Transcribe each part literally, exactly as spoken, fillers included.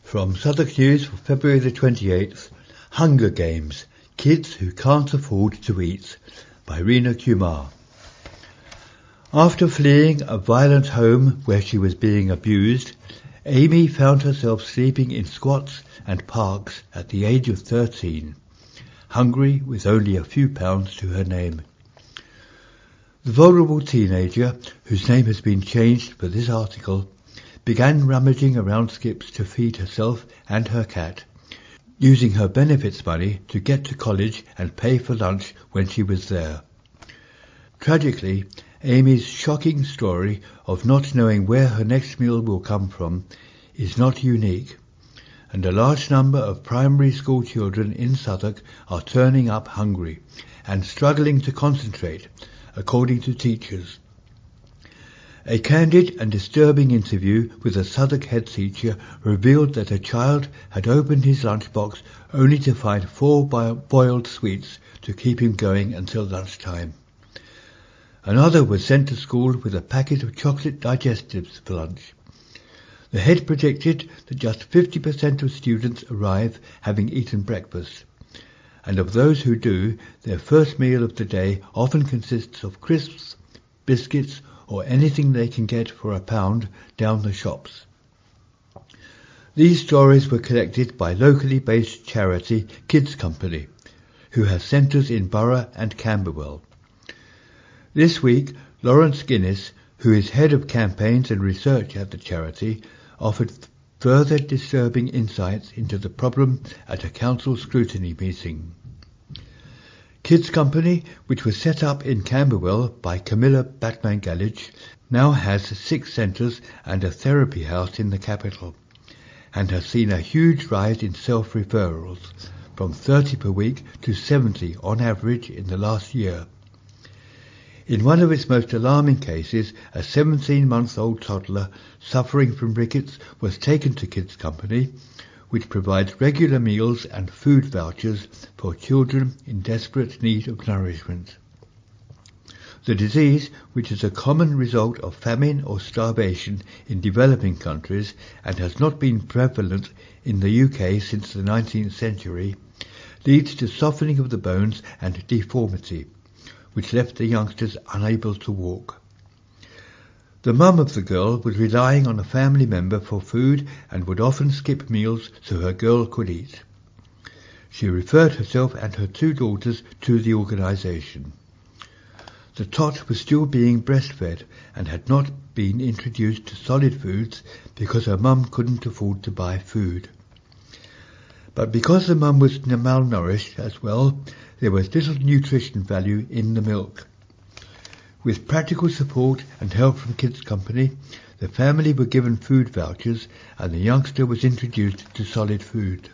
From Southwark News for February the twenty-eighth, Hunger Games, Kids Who Can't Afford to Eat, by Rina Kumar. After fleeing a violent home where she was being abused, Amy found herself sleeping in squats and parks at the age of thirteen, hungry with only a few pounds to her name. The vulnerable teenager, whose name has been changed for this article, began rummaging around skips to feed herself and her cat, using her benefits money to get to college and pay for lunch when she was there. Tragically, Amy's shocking story of not knowing where her next meal will come from is not unique, and a large number of primary school children in Southwark are turning up hungry and struggling to concentrate, according to teachers. A candid and disturbing interview with a Southwark head teacher revealed that a child had opened his lunchbox only to find four boiled sweets to keep him going until lunchtime. Another was sent to school with a packet of chocolate digestives for lunch. The head predicted that just fifty percent of students arrive having eaten breakfast, and of those who do, their first meal of the day often consists of crisps, biscuits, or anything they can get for a pound down the shops. These stories were collected by locally based charity Kids Company, who has centres in Borough and Camberwell. This week, Lawrence Guinness, who is head of campaigns and research at the charity, offered further disturbing insights into the problem at a council scrutiny meeting. Kids Company, which was set up in Camberwell by Camilla Batman-Galich, now has six centres and a therapy house in the capital, and has seen a huge rise in self-referrals, from thirty per week to seventy on average in the last year. In one of its most alarming cases, a seventeen-month-old toddler suffering from rickets was taken to Kids Company, which provides regular meals and food vouchers for children in desperate need of nourishment. The disease, which is a common result of famine or starvation in developing countries and has not been prevalent in the U K since the nineteenth century, leads to softening of the bones and deformity, which left the youngsters unable to walk. The mum of the girl was relying on a family member for food and would often skip meals so her girl could eat. She referred herself and her two daughters to the organisation. The tot was still being breastfed and had not been introduced to solid foods because her mum couldn't afford to buy food. But because the mum was malnourished as well, there was little nutrition value in the milk. With practical support and help from Kids Company, the family were given food vouchers and the youngster was introduced to solid food.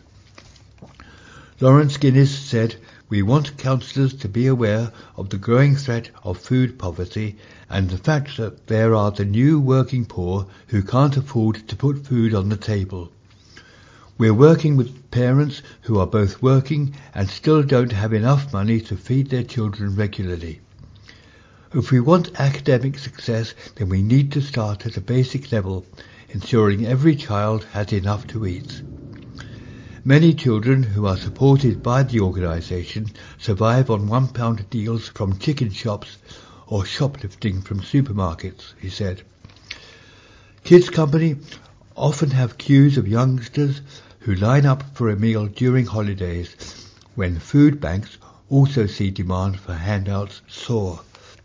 Lawrence Guinness said, "We want councillors to be aware of the growing threat of food poverty and the fact that there are the new working poor who can't afford to put food on the table. We're working with parents who are both working and still don't have enough money to feed their children regularly. If we want academic success, then we need to start at a basic level, ensuring every child has enough to eat." Many children who are supported by the organisation survive on one pound deals from chicken shops or shoplifting from supermarkets, he said. Kids Company often have queues of youngsters who line up for a meal during holidays, when food banks also see demand for handouts soar.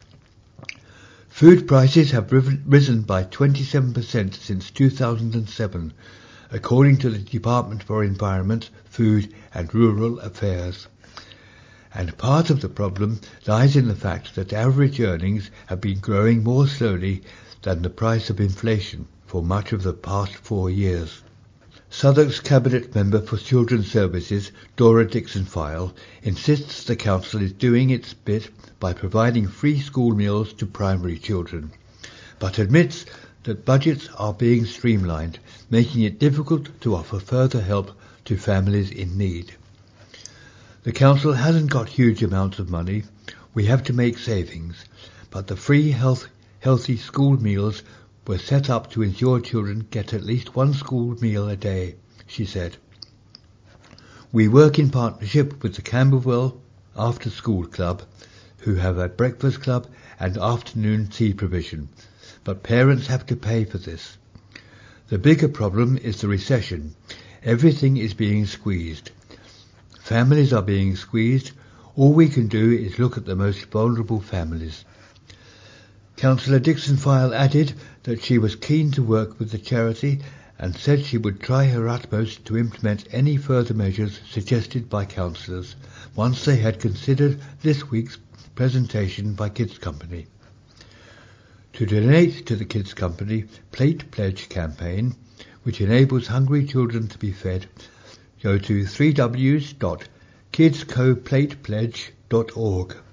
Food prices have risen by twenty-seven percent since two thousand seven, according to the Department for Environment, Food and Rural Affairs. And part of the problem lies in the fact that average earnings have been growing more slowly than the price of inflation for much of the past four years. Southwark's Cabinet Member for Children's Services, Dora Dixon-File, insists the council is doing its bit by providing free school meals to primary children, but admits that budgets are being streamlined, making it difficult to offer further help to families in need. The council hasn't got huge amounts of money. We have to make savings, but the free health, healthy school meals were set up to ensure children get at least one school meal a day, she said. We work in partnership with the Camberwell After School Club, who have a breakfast club and afternoon tea provision, but parents have to pay for this. The bigger problem is the recession. Everything is being squeezed. Families are being squeezed. All we can do is look at the most vulnerable families. Councillor Dixon File added that she was keen to work with the charity and said she would try her utmost to implement any further measures suggested by councillors once they had considered this week's presentation by Kids Company. To donate to the Kids Company Plate Pledge campaign, which enables hungry children to be fed, go to w w w dot kids co plate pledge dot org.